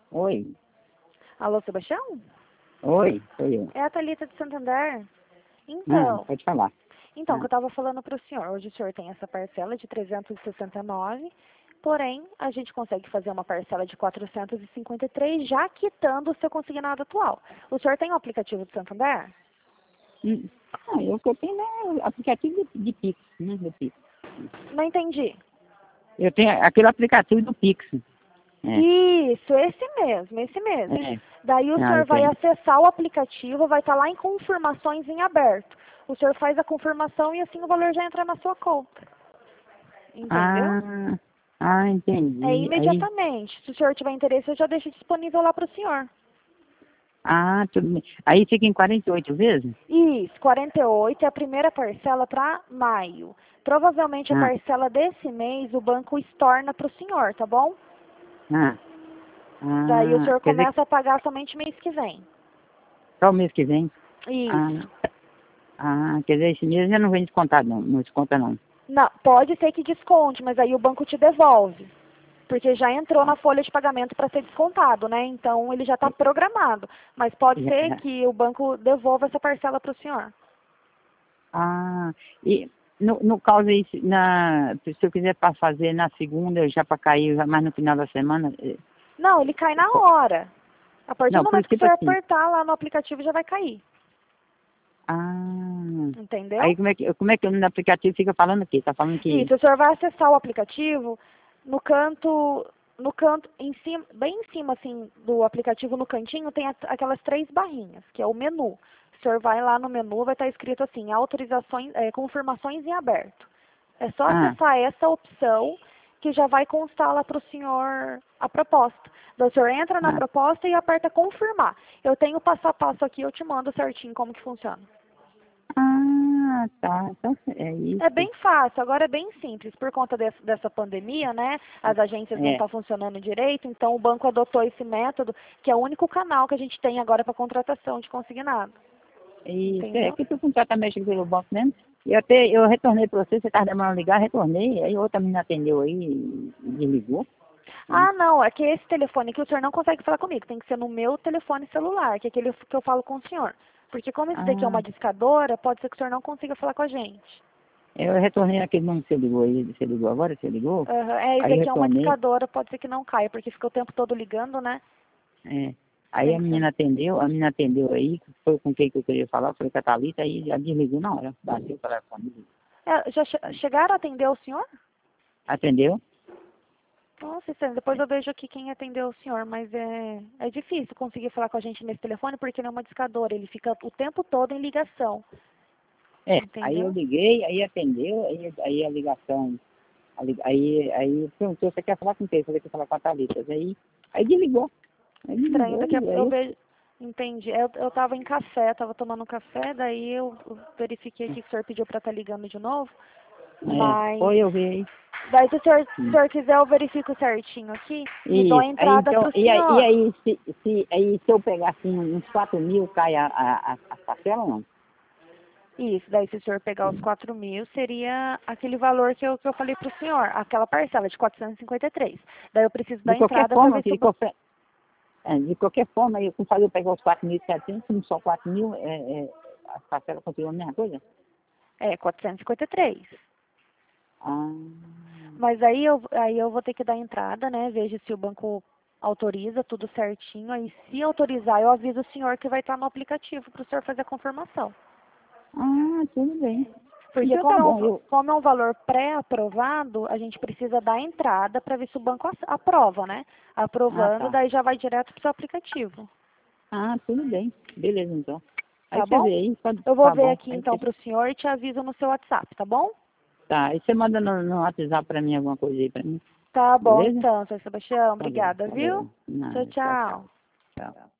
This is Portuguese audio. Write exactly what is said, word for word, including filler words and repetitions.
Oi. Alô, Sebastião? Oi, sou eu. É a Thalita de Santander. Ah, Então, pode falar. então, o Ah, que eu estava falando para o senhor, hoje o senhor tem essa parcela de trezentos e sessenta e nove, porém, a gente consegue fazer uma parcela de quatrocentos e cinquenta e três, já quitando o seu consignado atual. O senhor tem o aplicativo de Santander? hum. Ah, eu que eu tenho é o aplicativo de, de Pix, né? Do Pix. Não entendi. Eu tenho aquele aplicativo do Pix. É, Isso, esse mesmo, esse mesmo. é. Daí o Ah, senhor eu vai tenho. acessar o aplicativo, vai estar lá em confirmações em aberto. O senhor faz a confirmação e assim o valor já entra na sua conta. Entendeu? Ah, ah, É entendi. Aí, imediatamente. Se o senhor tiver interesse, eu já deixo disponível lá para o senhor. ah, tudo bem. Aí fica em quarenta e oito vezes? Isso, quarenta e oito é a primeira parcela para maio. Provavelmente a Ah, parcela desse mês o banco estorna para o senhor, tá bom? ah, Daí o ah, senhor quer dizer que começa a pagar somente mês que vem. só o mês que vem? Ah, Isso. ah, quer dizer, esse mês já não vem descontado não, não desconta não. Não, pode ser que desconte, mas aí o banco te devolve. Porque já entrou na Ah, folha de pagamento para ser descontado, né? Então ele já está programado. Mas pode já, ser já. que o banco devolva essa parcela para o senhor. Ah, e no, no caso aí, se- na, se eu quiser para fazer na segunda, já para cair, já mais no final da semana, eh, Não, ele cai na po- hora. A partir do não, por momento que o tipo senhor assim, apertar lá no aplicativo já vai cair. ah, aí Entendeu? como é que, como é que no aplicativo fica falando aqui? Tá falando que, Isso, o senhor vai acessar o aplicativo no canto, no canto, em cima, bem em cima assim do aplicativo, no cantinho, tem a- aquelas três barrinhas, que é o menu. O senhor vai lá no menu, vai estar escrito assim, autorizações, é, confirmações em aberto. É só ah, acessar essa opção que já vai constar lá para o senhor a proposta. Daí o senhor entra na ah, proposta e aperta confirmar. Eu tenho o passo a passo aqui, eu te mando certinho como que funciona. ah, tá, então é É isso, bem fácil, agora é bem simples. Por conta desse- dessa pandemia, né? As agências não é, estão funcionando direito, então o banco adotou esse método, que é o único canal que a gente tem agora para contratação de consignado. isso, é Entendeu? que tu contrata mexe pelo banco mesmo, e até eu retornei para você, você estava demorando a ligar, retornei, aí outra menina atendeu aí e desligou, né? Ah, não, é que esse telefone aqui o senhor não consegue falar comigo, tem que ser no meu telefone celular, que é aquele que eu falo com o senhor. Porque como esse daqui é Ah, uma discadora, pode ser que o senhor não consiga falar com a gente. eu retornei aquele nome que você ligou aí, você ligou agora, você ligou? Aham, é, esse Aí eu daqui é uma retornei, discadora, pode ser que não caia, porque fica o tempo todo ligando, né? é. Aí Tem a que ser. menina atendeu, a menina atendeu aí, foi com quem que eu queria falar, foi com a Thalita, aí já desligou na hora, bateu o telefone. É, já che- chegaram a atender o senhor? Atendeu? Nossa, Estênio, depois eu vejo aqui quem atendeu o senhor, mas é, é difícil conseguir falar com a gente nesse telefone porque ele é uma discadora, ele fica o tempo todo em ligação, É, aí eu entendeu? liguei, aí atendeu, aí, aí a ligação, a li- aí, aí perguntou, você quer falar com quem? Eu falei que ia falar com a Thalita. Aí, aí desligou, aí Estranho, desligou, daqui a e pouco eu aí vejo, entendi. Eu, eu tava em café, tava tomando um café, daí eu verifiquei aqui que o senhor pediu pra estar ligando de novo, é, mas foi eu vi aí. daí se o senhor, se o Hum. senhor quiser eu verifico certinho aqui e dou a Isso, aí entrada então, pro e aí, e senhor. aí, se, se, aí se eu pegar assim uns quatro mil, cai a, a, a, a parcela ou não? Isso, daí se o senhor pegar os quatro mil, seria aquele valor que eu, que eu falei para o senhor, aquela parcela de quatrocentos e cinquenta e três. Daí eu preciso De da qualquer entrada para forma, ver se o de banco... qualquer, é, de qualquer forma, eu, como falei, eu pegar os quatro mil e setecentos, como só quatro mil, é, é, a parcela continua a mesma coisa? É, quatrocentos e cinquenta e três. Ah, Mas aí eu, aí eu vou ter que dar entrada, né? Veja se o banco autoriza tudo certinho. Aí se autorizar, eu aviso o senhor que vai estar no aplicativo para o senhor fazer a confirmação. ah, tudo bem. Porque Então como tá é um, bom, eu, como é um valor pré-aprovado, a gente precisa dar entrada para ver se o banco ass- aprova, né? ah, Aprovando, tá. daí já vai direto para o seu aplicativo. Ah, tudo bem. Beleza, então. Aí Tá você bom? vê aí, pode, Eu vou tá ver bom. aqui Aí então você, para o senhor e te aviso no seu WhatsApp, tá bom? tá, aí você manda no, no WhatsApp pra mim alguma coisa aí pra mim. Tá bom Beleza? então, seu Sebastião. Tá bom, Obrigada, viu? falou. Tchau, Nada, tchau, tchau. tchau. Tchau.